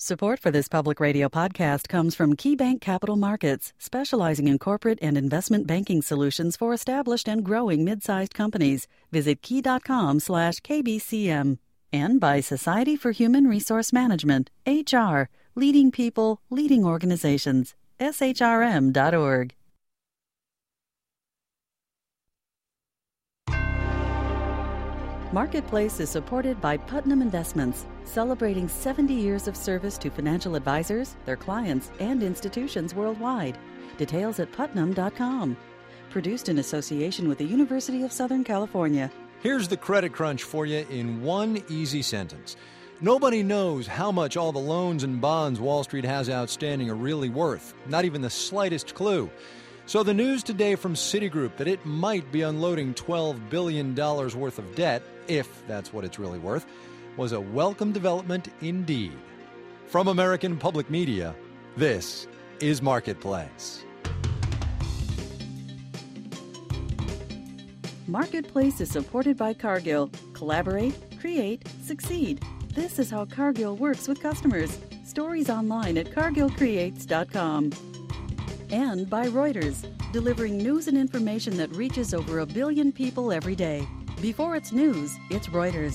Support for this public radio podcast comes from KeyBank Capital Markets, specializing in corporate and investment banking solutions for established and growing mid-sized companies. Visit key.com/KBCM. And by Society for Human Resource Management, HR, leading people, leading organizations, shrm.org. Marketplace is supported by Putnam Investments, celebrating 70 years of service to financial advisors, their clients, and institutions worldwide. Details at putnam.com. Produced in association with the University of Southern California. Here's the credit crunch for you in one easy sentence. Nobody knows how much all the loans and bonds Wall Street has outstanding are really worth. Not even the slightest clue. So the news today from Citigroup that it might be unloading $12 billion worth of debt, if that's what it's really worth, was a welcome development indeed. From American Public Media, this is Marketplace. Marketplace is supported by Cargill. Collaborate, create, succeed. This is how Cargill works with customers. Stories online at cargillcreates.com. And by Reuters, delivering news and information that reaches over 1 billion people every day. Before it's news, it's Reuters.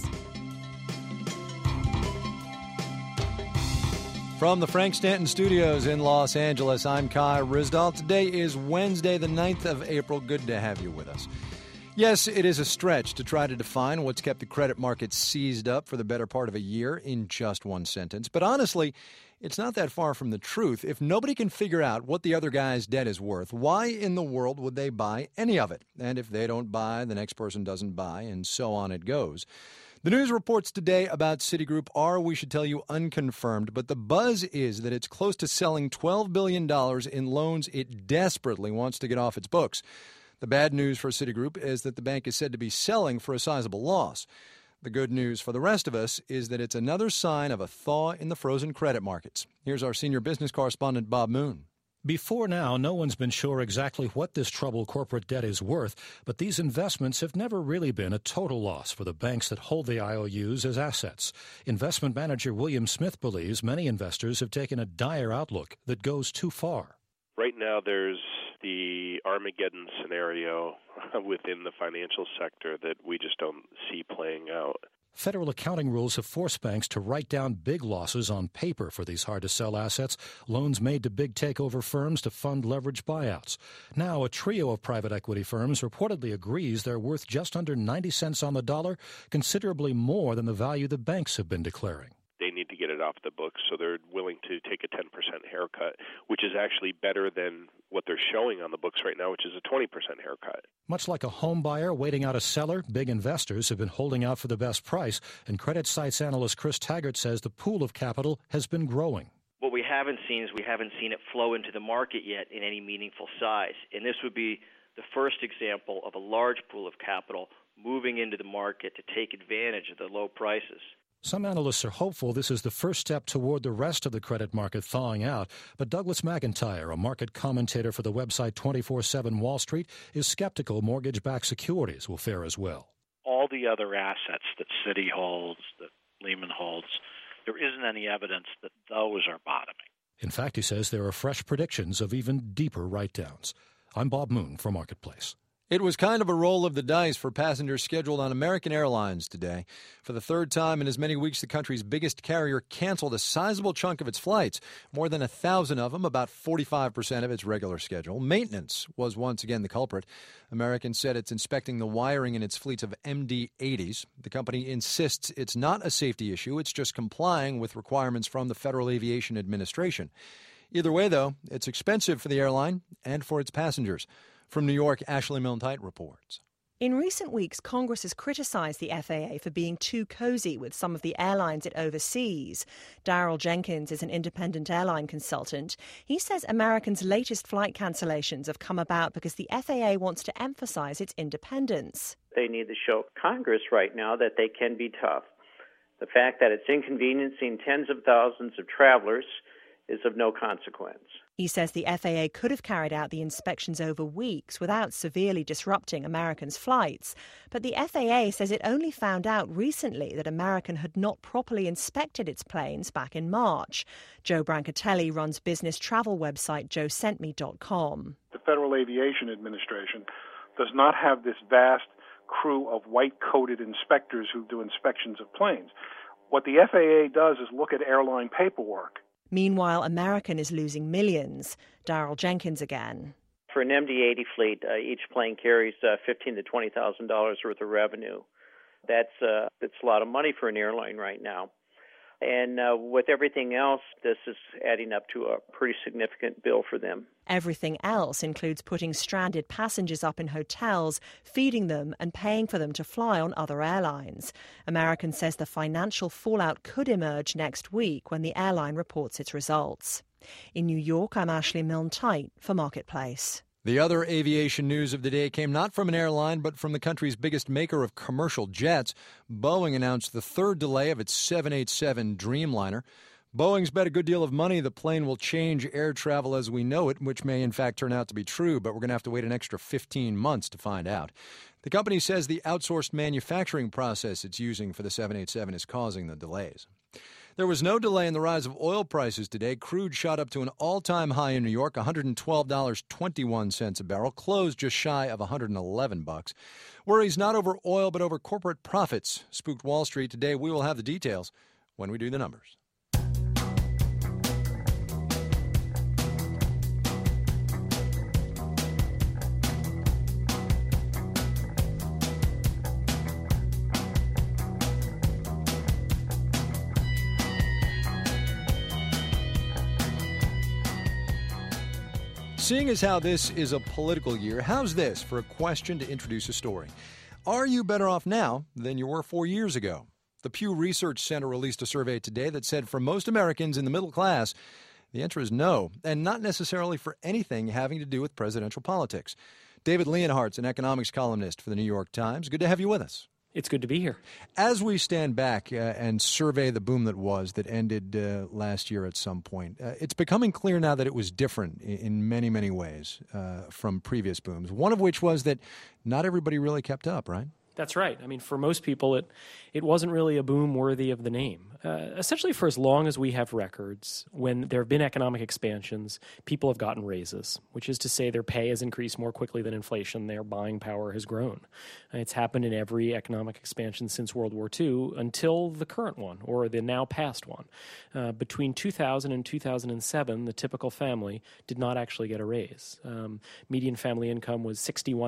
From the Frank Stanton Studios in Los Angeles, I'm Kai Ryssdal. Today is Wednesday, the 9th of April. Good to have you with us. Yes, it is a stretch to try to define what's kept the credit markets seized up for the better part of a year in just one sentence. But honestly, it's not that far from the truth. If nobody can figure out what the other guy's debt is worth, why in the world would they buy any of it? And if they don't buy, the next person doesn't buy, and so on it goes. The news reports today about Citigroup are, we should tell you, unconfirmed, but the buzz is that it's close to selling $12 billion in loans it desperately wants to get off its books. The bad news for Citigroup is that the bank is said to be selling for a sizable loss. The good news for the rest of us is that it's another sign of a thaw in the frozen credit markets. Here's our senior business correspondent, Bob Moon. Before now, no one's been sure exactly what this troubled corporate debt is worth, but these investments have never really been a total loss for the banks that hold the IOUs as assets. Investment manager William Smith believes many investors have taken a dire outlook that goes too far. Right now, there's the Armageddon scenario within the financial sector that we just don't see playing out. Federal accounting rules have forced banks to write down big losses on paper for these hard-to-sell assets, loans made to big takeover firms to fund leveraged buyouts. Now, a trio of private equity firms reportedly agrees they're worth just under 90 cents on the dollar, considerably more than the value the banks have been declaring. They need to get it off the books, so they're willing to take a 10% haircut, which is actually better than what they're showing on the books right now, which is a 20% haircut. Much like a home buyer waiting out a seller, big investors have been holding out for the best price, and Credit Sites analyst Chris Taggart says the pool of capital has been growing. What we haven't seen is we haven't seen it flow into the market yet in any meaningful size, and this would be the first example of a large pool of capital moving into the market to take advantage of the low prices. Some analysts are hopeful this is the first step toward the rest of the credit market thawing out, but Douglas McIntyre, a market commentator for the website 24/7 Wall Street, is skeptical mortgage-backed securities will fare as well. All the other assets that Citi holds, that Lehman holds, there isn't any evidence that those are bottoming. In fact, he says there are fresh predictions of even deeper write-downs. I'm Bob Moon for Marketplace. It was kind of a roll of the dice for passengers scheduled on American Airlines today. For the third time in as many weeks, the country's biggest carrier canceled a sizable chunk of its flights, more than 1,000 of them, about 45% of its regular schedule. Maintenance was once again the culprit. American said it's inspecting the wiring in its fleets of MD-80s. The company insists it's not a safety issue, it's just complying with requirements from the Federal Aviation Administration. Either way, though, it's expensive for the airline and for its passengers. From New York, Ashley Milne-Tite reports. In recent weeks, Congress has criticized the FAA for being too cozy with some of the airlines it oversees. Darrell Jenkins is an independent airline consultant. He says Americans' latest flight cancellations have come about because the FAA wants to emphasize its independence. They need to show Congress right now that they can be tough. The fact that it's inconveniencing tens of thousands of travelers is of no consequence. He says the FAA could have carried out the inspections over weeks without severely disrupting American's flights. But the FAA says it only found out recently that American had not properly inspected its planes back in March. Joe Brancatelli runs business travel website joesentme.com. The Federal Aviation Administration does not have this vast crew of white-coated inspectors who do inspections of planes. What the FAA does is look at airline paperwork. Meanwhile, American is losing millions. Daryl Jenkins again. For an MD-80 fleet, each plane carries $15,000 to $20,000 worth of revenue. That's a lot of money for an airline right now. And with everything else, this is adding up to a pretty significant bill for them. Everything else includes putting stranded passengers up in hotels, feeding them and paying for them to fly on other airlines. American says the financial fallout could emerge next week when the airline reports its results. In New York, I'm Ashley Milne-Tite for Marketplace. The other aviation news of the day came not from an airline, but from the country's biggest maker of commercial jets. Boeing announced the third delay of its 787 Dreamliner. Boeing's bet a good deal of money the plane will change air travel as we know it, which may in fact turn out to be true, but we're going to have to wait an extra 15 months to find out. The company says the outsourced manufacturing process it's using for the 787 is causing the delays. There was no delay in the rise of oil prices today. Crude shot up to an all-time high in New York, $112.21 a barrel, closed just shy of $111. Worries not over oil but over corporate profits spooked Wall Street today. We will have the details when we do the numbers. Seeing as how this is a political year, how's this for a question to introduce a story? Are you better off now than you were 4 years ago? The Pew Research Center released a survey today that said for most Americans in the middle class, the answer is no, and not necessarily for anything having to do with presidential politics. David Leonhardt's an economics columnist for the New York Times. Good to have you with us. It's good to be here. As we stand back and survey the boom that ended last year at some point, it's becoming clear now that it was different in many, many ways from previous booms, one of which was that not everybody really kept up, right? That's right. I mean, for most people, it wasn't really a boom worthy of the name. Essentially, for as long as we have records, when there have been economic expansions, people have gotten raises, which is to say their pay has increased more quickly than inflation. Their buying power has grown. It's happened in every economic expansion since World War II until the current one, or the now past one. Between 2000 and 2007, the typical family did not actually get a raise. Median family income was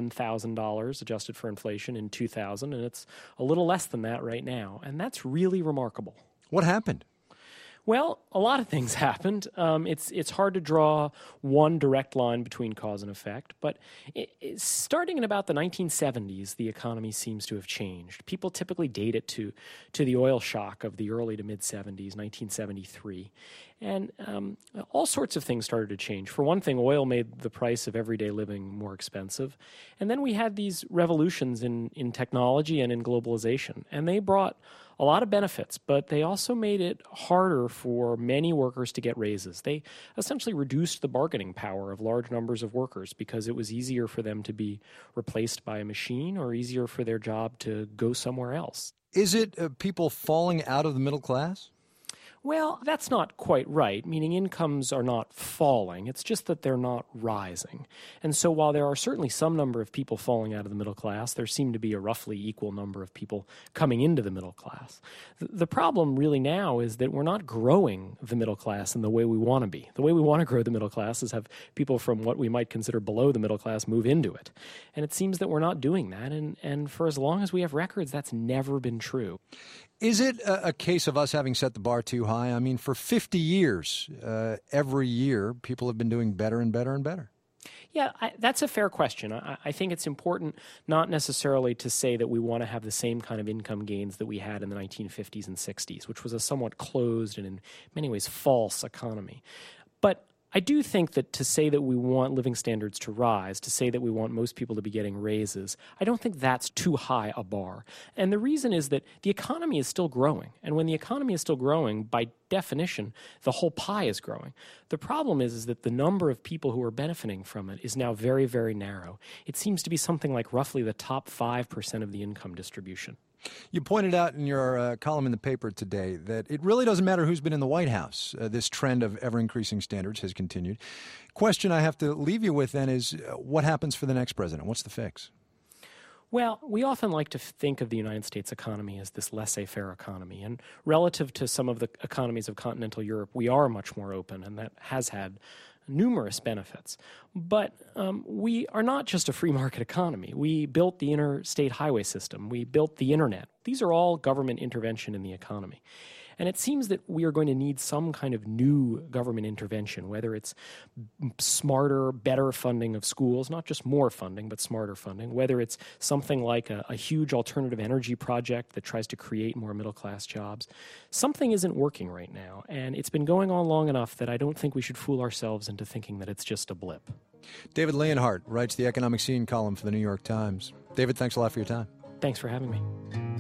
$61,000 adjusted for inflation in 2000, and it's a little less than that right now. And that's really remarkable. What happened? Well, a lot of things happened. It's hard to draw one direct line between cause and effect, but starting in about the 1970s, the economy seems to have changed. People typically date it to the oil shock of the early to mid-70s, 1973. And all sorts of things started to change. For one thing, oil made the price of everyday living more expensive. And then we had these revolutions in technology and in globalization. And they brought a lot of benefits, but they also made it harder for many workers to get raises. They essentially reduced the bargaining power of large numbers of workers because it was easier for them to be replaced by a machine or easier for their job to go somewhere else. Is it people falling out of the middle class? Well, that's not quite right, meaning incomes are not falling. It's just that they're not rising. And so while there are certainly some number of people falling out of the middle class, there seem to be a roughly equal number of people coming into the middle class. The problem really now is that we're not growing the middle class in the way we want to be. The way we want to grow the middle class is have people from what we might consider below the middle class move into it. And it seems that we're not doing that. And for as long as we have records, that's never been true. Is it a case of us having set the bar too high? I mean, for 50 years, every year, people have been doing better and better and better. Yeah, that's a fair question. I think it's important not necessarily to say that we want to have the same kind of income gains that we had in the 1950s and 60s, which was a somewhat closed and in many ways false economy. But I do think that to say that we want living standards to rise, to say that we want most people to be getting raises, I don't think that's too high a bar. And the reason is that the economy is still growing. And when the economy is still growing, by definition, the whole pie is growing. The problem is that the number of people who are benefiting from it is now very, very narrow. It seems to be something like roughly the top 5% of the income distribution. You pointed out in your column in the paper today that it really doesn't matter who's been in the White House. This trend of ever-increasing standards has continued. Question I have to leave you with then is what happens for the next president? What's the fix? Well, we often like to think of the United States economy as this laissez-faire economy. And relative to some of the economies of continental Europe, we are much more open, and that has had numerous benefits. But we are not just a free market economy. We built the interstate highway system. We built the internet. These are all government intervention in the economy. And it seems that we are going to need some kind of new government intervention, whether it's smarter, better funding of schools, not just more funding, but smarter funding, whether it's something like a huge alternative energy project that tries to create more middle-class jobs. Something isn't working right now, and it's been going on long enough that I don't think we should fool ourselves into thinking that it's just a blip. David Leonhardt writes the Economic Scene column for the New York Times. David, thanks a lot for your time. Thanks for having me.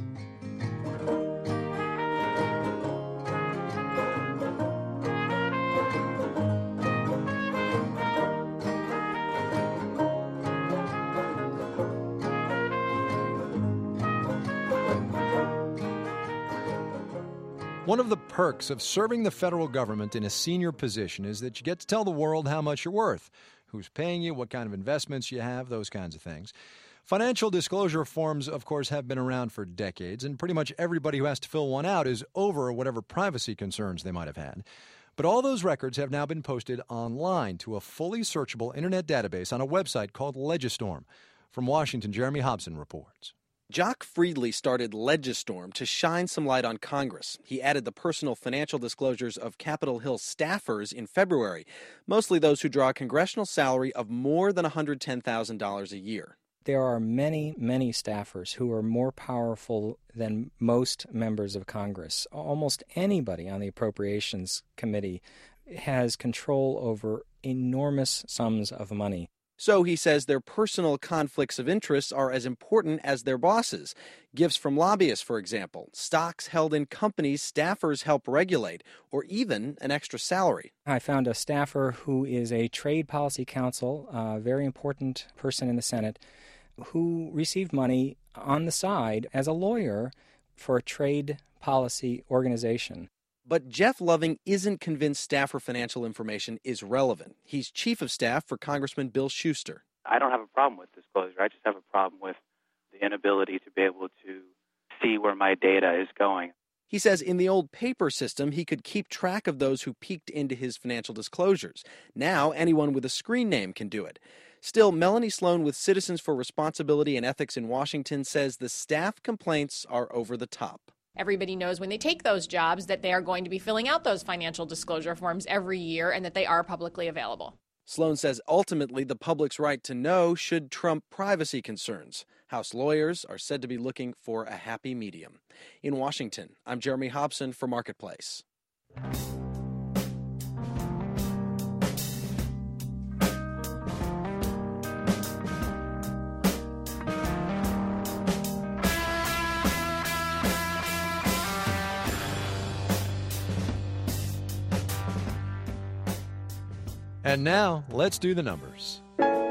One of the perks of serving the federal government in a senior position is that you get to tell the world how much you're worth, who's paying you, what kind of investments you have, those kinds of things. Financial disclosure forms, of course, have been around for decades, and pretty much everybody who has to fill one out is over whatever privacy concerns they might have had. But all those records have now been posted online to a fully searchable internet database on a website called Legistorm. From Washington, Jeremy Hobson reports. Jock Friedley started Legistorm to shine some light on Congress. He added the personal financial disclosures of Capitol Hill staffers in February, mostly those who draw a congressional salary of more than $110,000 a year. There are many, many staffers who are more powerful than most members of Congress. Almost anybody on the Appropriations Committee has control over enormous sums of money. So he says their personal conflicts of interest are as important as their bosses. Gifts from lobbyists, for example, stocks held in companies staffers help regulate, or even an extra salary. I found a staffer who is a trade policy counsel, a very important person in the Senate, who received money on the side as a lawyer for a trade policy organization. But Jeff Loving isn't convinced staffer financial information is relevant. He's chief of staff for Congressman Bill Schuster. I don't have a problem with disclosure. I just have a problem with the inability to be able to see where my data is going. He says in the old paper system, he could keep track of those who peeked into his financial disclosures. Now, anyone with a screen name can do it. Still, Melanie Sloan with Citizens for Responsibility and Ethics in Washington says the staff complaints are over the top. Everybody knows when they take those jobs that they are going to be filling out those financial disclosure forms every year and that they are publicly available. Sloan says ultimately the public's right to know should trump privacy concerns. House lawyers are said to be looking for a happy medium. In Washington, I'm Jeremy Hobson for Marketplace. And now, let's do the numbers.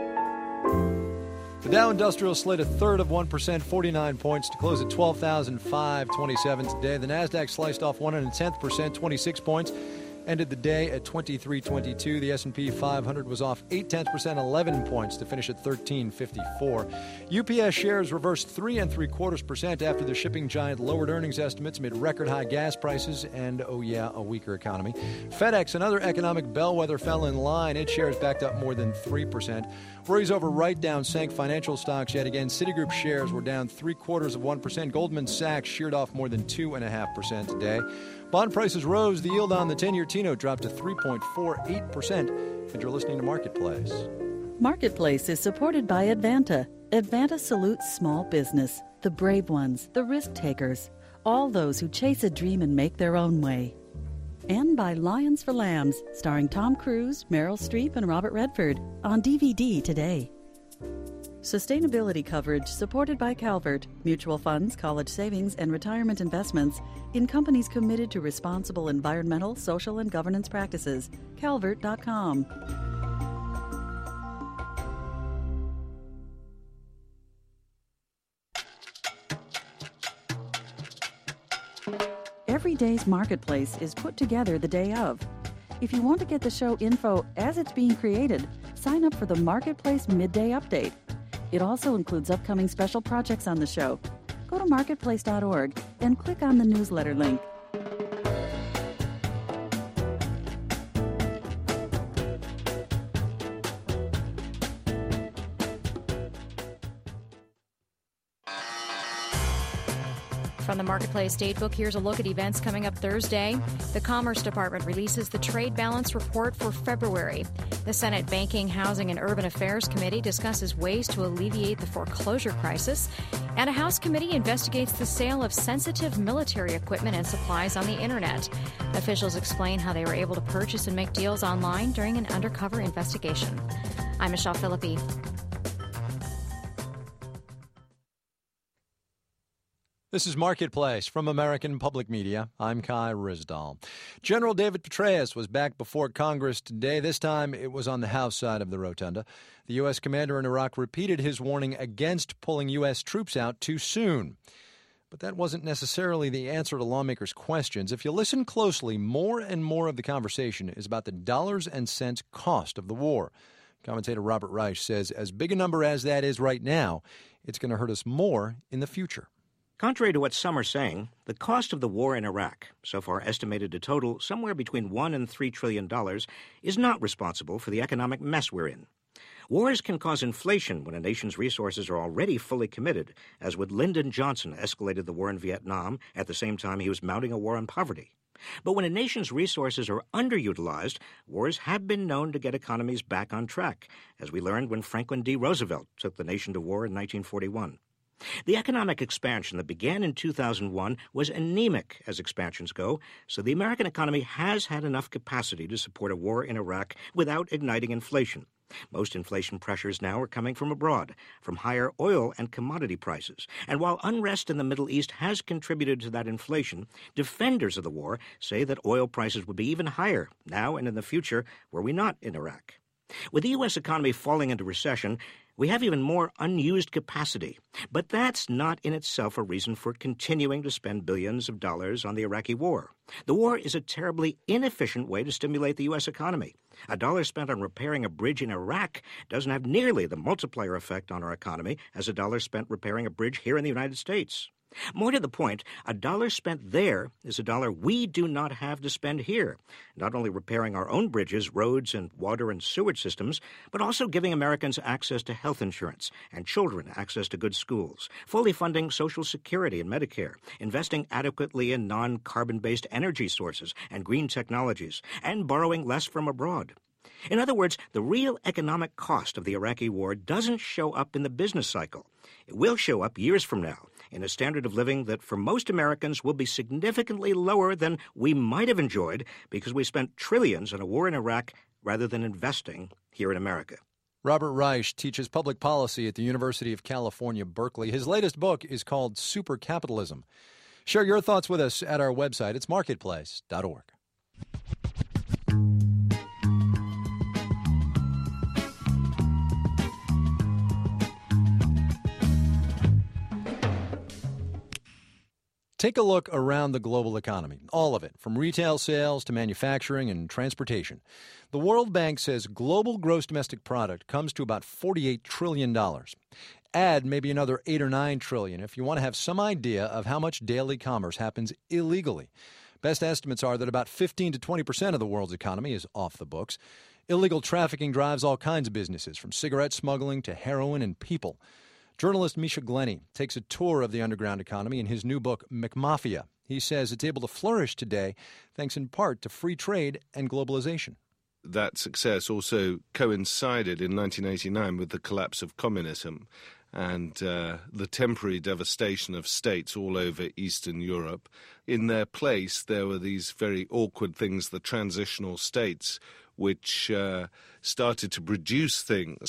The Dow Industrial slid a third of 1%, 49 points, to close at 12,527 today. The Nasdaq sliced off 1/10%, 26 points, ended the day at 2322. The S&P 500 was off 0.8%, 11 points, to finish at 1354. UPS shares reversed 3 3/4% after the shipping giant lowered earnings estimates amid record high gas prices and, a weaker economy. FedEx, another economic bellwether, fell in line. Its shares backed up more than 3%. Worries over write-down sank financial stocks yet again. Citigroup shares were down 0.75%. Goldman Sachs sheared off more than 2.5% today. Bond prices rose. The yield on the 10-year T-note dropped to 3.48%. And you're listening to Marketplace. Marketplace is supported by Advanta. Advanta salutes small business, the brave ones, the risk takers, all those who chase a dream and make their own way. And by Lions for Lambs, starring Tom Cruise, Meryl Streep, and Robert Redford, on DVD today. Sustainability coverage supported by Calvert, mutual funds, college savings, and retirement investments in companies committed to responsible environmental, social, and governance practices. Calvert.com. Every day's marketplace is put together the day of. If you want to get the show info as it's being created, sign up for the Marketplace Midday Update. It also includes upcoming special projects on the show. Go to marketplace.org and click on the newsletter link. From the Marketplace Datebook, here's a look at events coming up Thursday. The Commerce Department releases the Trade Balance Report for February. The Senate Banking, Housing, and Urban Affairs Committee discusses ways to alleviate the foreclosure crisis. And a House committee investigates the sale of sensitive military equipment and supplies on the Internet. Officials explain how they were able to purchase and make deals online during an undercover investigation. I'm Michelle Philippi. This is Marketplace from American Public Media. I'm Kai Ryssdal. General David Petraeus was back before Congress today. This time it was on the House side of the rotunda. The U.S. commander in Iraq repeated his warning against pulling U.S. troops out too soon. But that wasn't necessarily the answer to lawmakers' questions. If you listen closely, more and more of the conversation is about the dollars and cents cost of the war. Commentator Robert Reich says as big a number as that is right now, it's going to hurt us more in the future. Contrary to what some are saying, the cost of the war in Iraq, so far estimated to total somewhere between $1 and $3 trillion, is not responsible for the economic mess we're in. Wars can cause inflation when a nation's resources are already fully committed, as when Lyndon Johnson escalated the war in Vietnam at the same time he was mounting a war on poverty. But when a nation's resources are underutilized, wars have been known to get economies back on track, as we learned when Franklin D. Roosevelt took the nation to war in 1941. The economic expansion that began in 2001 was anemic as expansions go, so the American economy has had enough capacity to support a war in Iraq without igniting inflation. Most inflation pressures now are coming from abroad, from higher oil and commodity prices. And while unrest in the Middle East has contributed to that inflation, defenders of the war say that oil prices would be even higher now and in the future were we not in Iraq. With the U.S. economy falling into recession, we have even more unused capacity. But that's not in itself a reason for continuing to spend billions of dollars on the Iraqi war. The war is a terribly inefficient way to stimulate the U.S. economy. A dollar spent on repairing a bridge in Iraq doesn't have nearly the multiplier effect on our economy as a dollar spent repairing a bridge here in the United States. More to the point, a dollar spent there is a dollar we do not have to spend here, not only repairing our own bridges, roads, and water and sewage systems, but also giving Americans access to health insurance and children access to good schools, fully funding Social Security and Medicare, investing adequately in non-carbon-based energy sources and green technologies, and borrowing less from abroad. In other words, the real economic cost of the Iraqi war doesn't show up in the business cycle. It will show up years from now in a standard of living that for most Americans will be significantly lower than we might have enjoyed because we spent trillions on a war in Iraq rather than investing here in America. Robert Reich teaches public policy at the University of California, Berkeley. His latest book is called Supercapitalism. Share your thoughts with us at our website. It's marketplace.org. Take a look around the global economy, all of it, from retail sales to manufacturing and transportation. The World Bank says global gross domestic product comes to about $48 trillion. Add maybe another $8 or $9 trillion if you want to have some idea of how much daily commerce happens illegally. Best estimates are that about 15 to 20% of the world's economy is off the books. Illegal trafficking drives all kinds of businesses, from cigarette smuggling to heroin and people. Journalist Misha Glenny takes a tour of the underground economy in his new book, McMafia. He says it's able to flourish today thanks in part to free trade and globalization. That success also coincided in 1989 with the collapse of communism. and the temporary devastation of states all over Eastern Europe. In their place, there were these very awkward things, the transitional states, which started to produce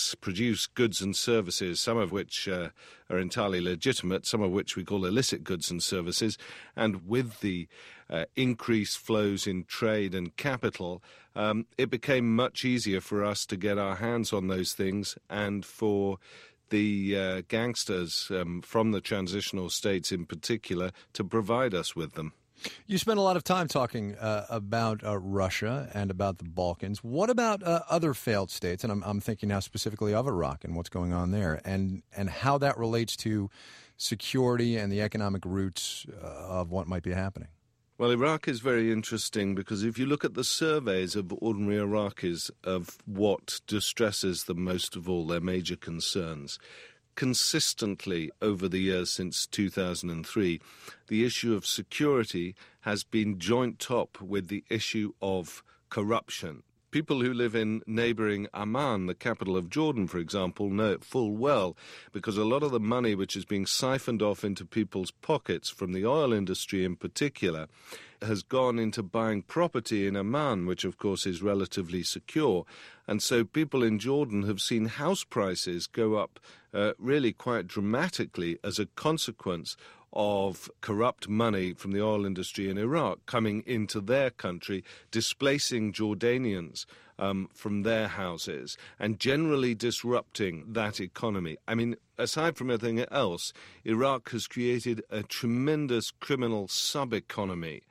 goods and services, some of which are entirely legitimate, some of which we call illicit goods and services. And with the increased flows in trade and capital, it became much easier for us to get our hands on those things and for the gangsters from the transitional states in particular to provide us with them. You spent a lot of time talking about Russia and about the Balkans. What about other failed states? And I'm thinking now specifically of Iraq and what's going on there, and how that relates to security and the economic roots of what might be happening. Well, Iraq is very interesting because if you look at the surveys of ordinary Iraqis of what distresses them most of all, their major concerns, consistently over the years since 2003, the issue of security has been joint top with the issue of corruption. People who live in neighboring Amman, the capital of Jordan, for example, know it full well because a lot of the money which is being siphoned off into people's pockets from the oil industry in particular has gone into buying property in Amman, which of course is relatively secure. And so people in Jordan have seen house prices go up really quite dramatically as a consequence of corrupt money from the oil industry in Iraq coming into their country, displacing Jordanians from their houses and generally disrupting that economy. I mean, aside from everything else, Iraq has created a tremendous criminal sub-economy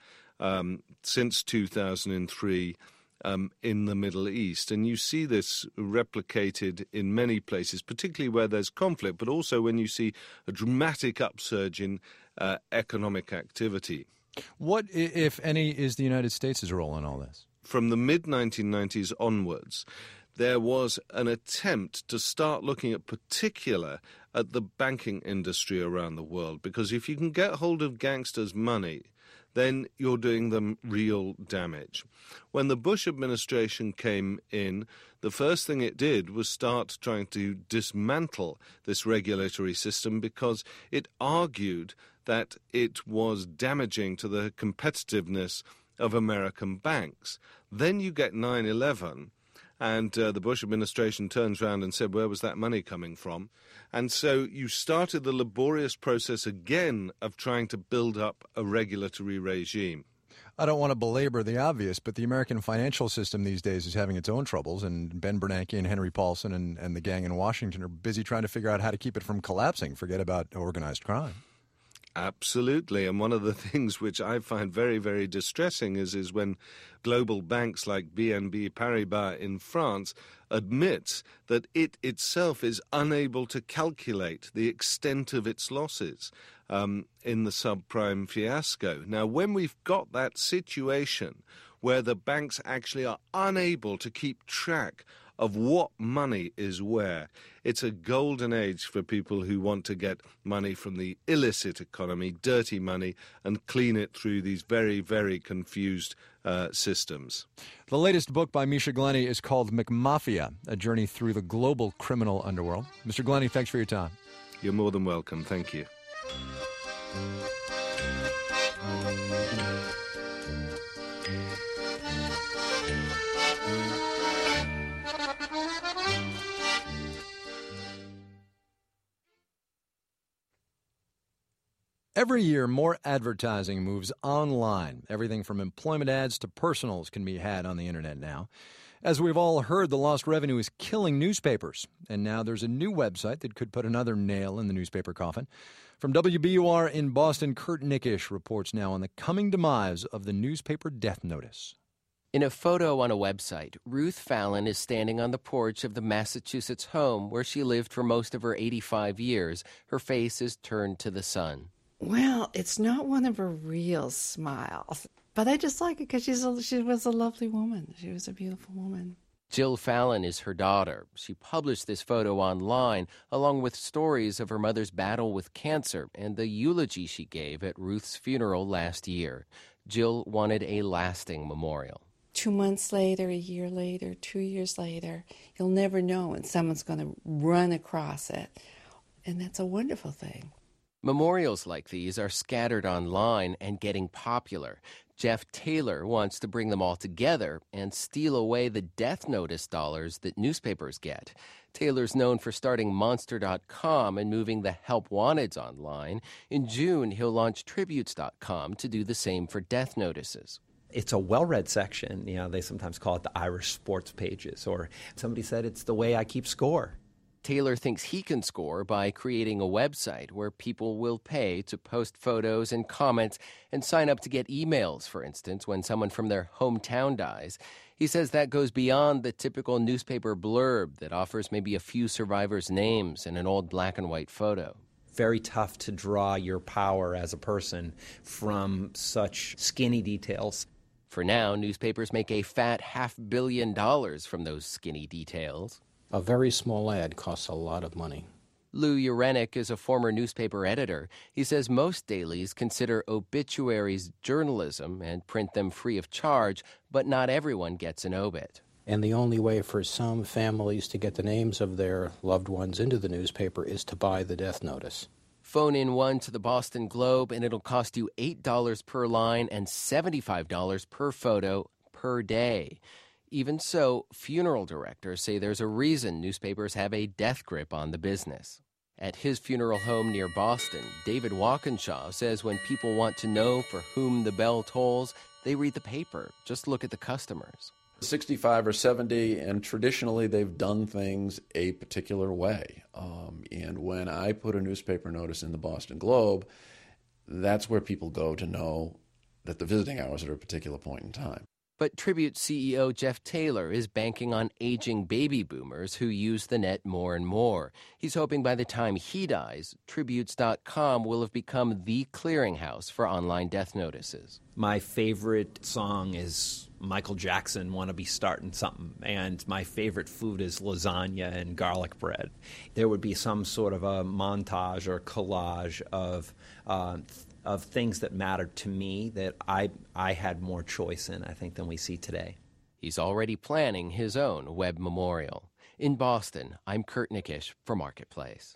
since 2003 in the Middle East. And you see this replicated in many places, particularly where there's conflict, but also when you see a dramatic upsurge in economic activity. What, if any, is the United States' role in all this? From the mid-1990s onwards, there was an attempt to start looking at the banking industry around the world, because if you can get hold of gangsters' money, then you're doing them real damage. When the Bush administration came in, the first thing it did was start trying to dismantle this regulatory system because it argued that it was damaging to the competitiveness of American banks. Then you get 9/11, and the Bush administration turns around and said, where was that money coming from? And so you started the laborious process again of trying to build up a regulatory regime. I don't want to belabor the obvious, but the American financial system these days is having its own troubles, and Ben Bernanke and Henry Paulson and the gang in Washington are busy trying to figure out how to keep it from collapsing. Forget about organized crime. Absolutely. And one of the things which I find very, very distressing is when global banks like BNP Paribas in France admits that it itself is unable to calculate the extent of its losses in the subprime fiasco. Now, when we've got that situation where the banks actually are unable to keep track of what money is where, it's a golden age for people who want to get money from the illicit economy, dirty money, and clean it through these very, very confused systems. The latest book by Misha Glenny is called McMafia, A Journey Through the Global Criminal Underworld. Mr. Glenny, thanks for your time. You're more than welcome. Thank you. Every year, more advertising moves online. Everything from employment ads to personals can be had on the internet now. As we've all heard, the lost revenue is killing newspapers. And now there's a new website that could put another nail in the newspaper coffin. From WBUR in Boston, Kurt Nickish reports now on the coming demise of the newspaper death notice. In a photo on a website, Ruth Fallon is standing on the porch of the Massachusetts home where she lived for most of her 85 years. Her face is turned to the sun. Well, it's not one of her real smiles, but I just like it because she was a lovely woman. She was a beautiful woman. Jill Fallon is her daughter. She published this photo online, along with stories of her mother's battle with cancer and the eulogy she gave at Ruth's funeral last year. Jill wanted a lasting memorial. 2 months later, a year later, 2 years later, you'll never know when someone's going to run across it And that's a wonderful thing. Memorials like these are scattered online and getting popular. Jeff Taylor wants to bring them all together and steal away the death notice dollars that newspapers get. Taylor's known for starting Monster.com and moving the Help Wanteds online. In June, he'll launch Tributes.com to do the same for death notices. It's a well-read section. You know, they sometimes call it the Irish sports pages, or somebody said it's the way I keep score. Taylor thinks he can score by creating a website where people will pay to post photos and comments and sign up to get emails, for instance, when someone from their hometown dies. He says that goes beyond the typical newspaper blurb that offers maybe a few survivors' names and an old black and white photo. Very tough to draw your power as a person from such skinny details. For now, newspapers make a fat $500 million from those skinny details. A very small ad costs a lot of money. Lou Urenick is a former newspaper editor. He says most dailies consider obituaries journalism and print them free of charge, but not everyone gets an obit. And the only way for some families to get the names of their loved ones into the newspaper is to buy the death notice. Phone in one to the Boston Globe, and it'll cost you $8 per line and $75 per photo per day. Even so, funeral directors say there's a reason newspapers have a death grip on the business. At his funeral home near Boston, David Walkinshaw says when people want to know for whom the bell tolls, they read the paper. Just look at the customers. 65 or 70, and traditionally they've done things a particular way. And when I put a newspaper notice in the Boston Globe, that's where people go to know that the visiting hours are at a particular point in time. But Tribute CEO Jeff Taylor is banking on aging baby boomers who use the net more and more. He's hoping by the time he dies, Tributes.com will have become the clearinghouse for online death notices. My favorite song is Michael Jackson, Wanna Be Startin' Something, and my favorite food is lasagna and garlic bread. There would be some sort of a montage or collage of things that mattered to me that I had more choice in, I think, than we see today. He's already planning his own web memorial. In Boston, I'm Kurt Nickish for Marketplace.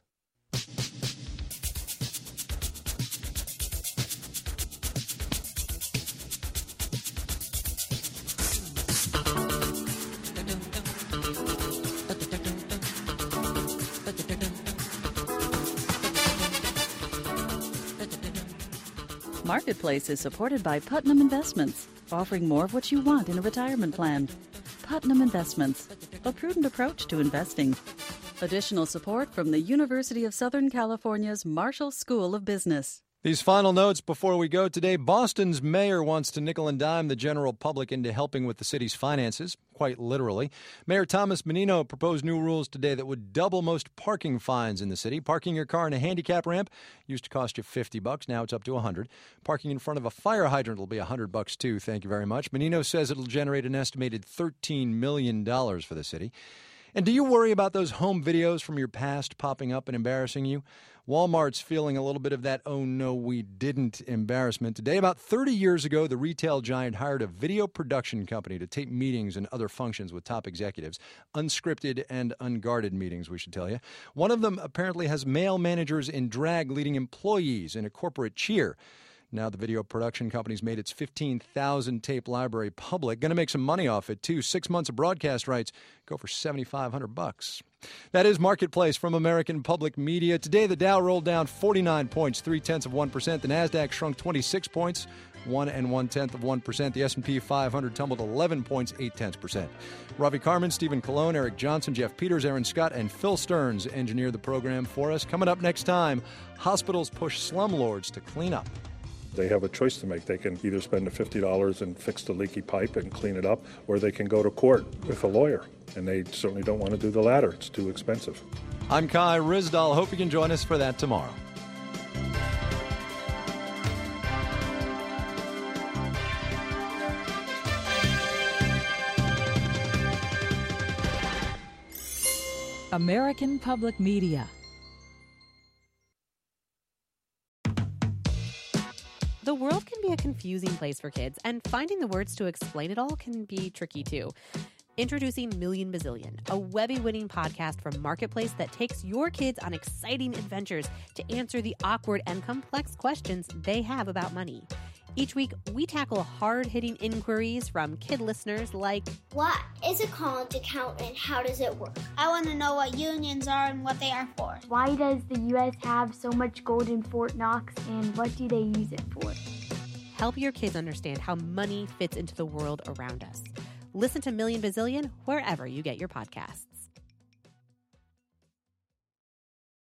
Marketplace is supported by Putnam Investments, offering more of what you want in a retirement plan. Putnam Investments, a prudent approach to investing. Additional support from the University of Southern California's Marshall School of Business. These final notes before we go today. Boston's mayor wants to nickel and dime the general public into helping with the city's finances, quite literally. Mayor Thomas Menino proposed new rules today that would double most parking fines in the city. Parking your car in a handicap ramp used to cost you $50. Now it's up to $100. Parking in front of a fire hydrant will be $100 too. Thank you very much. Menino says it'll generate an estimated $13 million for the city. And do you worry about those home videos from your past popping up and embarrassing you? Walmart's feeling a little bit of that "oh no, we didn't" embarrassment today. About 30 years ago, the retail giant hired a video production company to tape meetings and other functions with top executives. Unscripted and unguarded meetings, we should tell you. One of them apparently has male managers in drag leading employees in a corporate cheer. Now the video production company's made its 15,000 tape library public. Going to make some money off it, too. 6 months of broadcast rights go for $7,500. That is Marketplace from American Public Media. Today, the Dow rolled down 49 points, 0.3%. The NASDAQ shrunk 26 points, 1 1/10%. The S&P 500 tumbled 11 points, 0.8%. Ravi Carmen, Stephen Colon, Eric Johnson, Jeff Peters, Aaron Scott, and Phil Stearns engineered the program for us. Coming up next time, hospitals push slumlords to clean up. They have a choice to make. They can either spend the $50 and fix the leaky pipe and clean it up, or they can go to court with a lawyer. And they certainly don't want to do the latter. It's too expensive. I'm Kai Ryssdal. Hope you can join us for that tomorrow. American Public Media. The world can be a confusing place for kids, and finding the words to explain it all can be tricky too. Introducing Million Bazillion, a Webby-winning podcast from Marketplace that takes your kids on exciting adventures to answer the awkward and complex questions they have about money. Each week, we tackle hard-hitting inquiries from kid listeners like, what is a college account and how does it work? I want to know what unions are and what they are for. Why does the U.S. have so much gold in Fort Knox and what do they use it for? Help your kids understand how money fits into the world around us. Listen to Million Bazillion wherever you get your podcasts.